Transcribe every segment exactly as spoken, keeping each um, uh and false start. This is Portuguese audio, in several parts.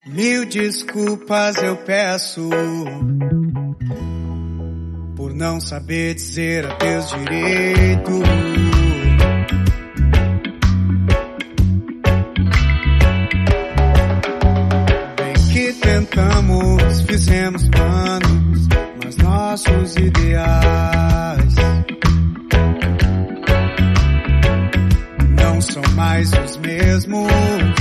Mil desculpas eu peço por não saber dizer adeus direito. Bem que tentamos, fizemos planos, mas nossos ideais não são mais os mesmos.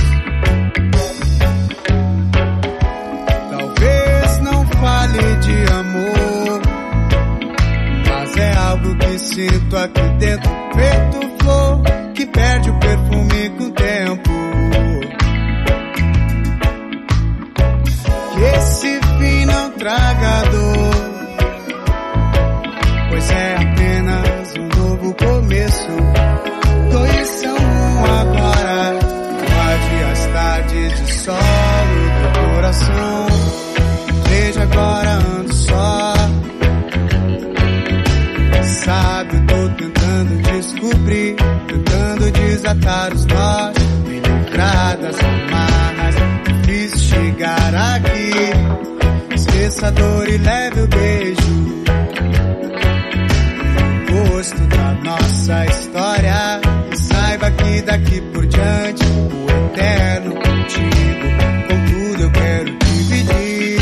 De amor, mas é algo que sinto aqui dentro, feito flor que perde o perfume com o tempo. Que esse fim não traga dor, pois é apenas um novo começo. Dois são um agora, guarde as tardes de sol no teu coração. Veja agora ando só, sabe, eu tô tentando descobrir, tentando desatar os nós, me livrar das amarras, difícil chegar aqui. Esqueça a dor e leve o beijo, o gosto da nossa história, e saiba que daqui por diante o eterno contigo, contudo eu quero dividir.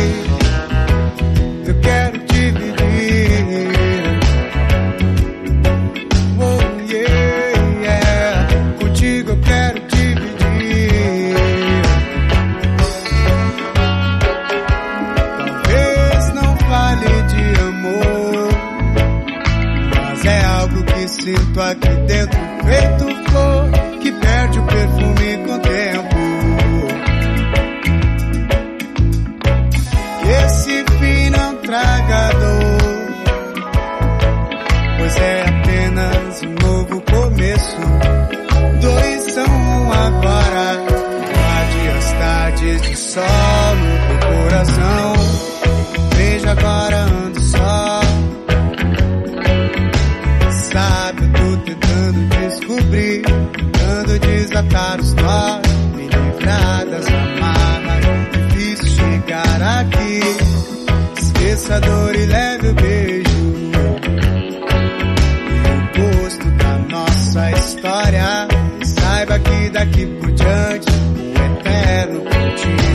Sinto aqui dentro, feito flor que perde o perfume com o tempo. Que esse fim não traga dor, pois é apenas um novo começo. Dois são um agora, guarde as tardes de sol no teu coração. Veja agora ando só, sabe, eu tô tentando descobrir, tentando desatar os nós, me livrar das amarras, difícil chegar aqui. Esqueça a dor e leve o beijo, e o gosto da nossa história, e saiba que daqui por diante o eterno contigo.